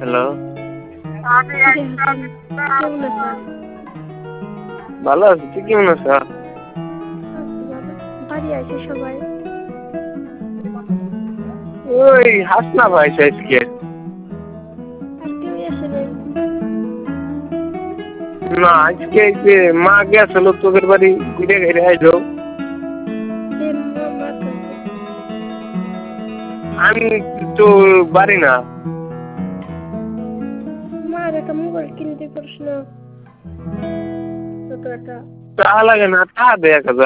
Hello, কেমন আছো? ভালো আছি, তুই কেমন আছো? আছি ভালো। বাড়ি আছে সবাই? ওই হাসনা ভাই আজকে। আর কেউই আসে নাই? না, আজকে এই যে মা গেছিল তোদের বাড়ি ঘুরে ঘুরে আইলো। মার কাছে আমি তো বাড়ি না। মার একটা মোবাইল কিনতে পারিস না? কত একটা টাকা লাগে না, টাকা দে 1,000।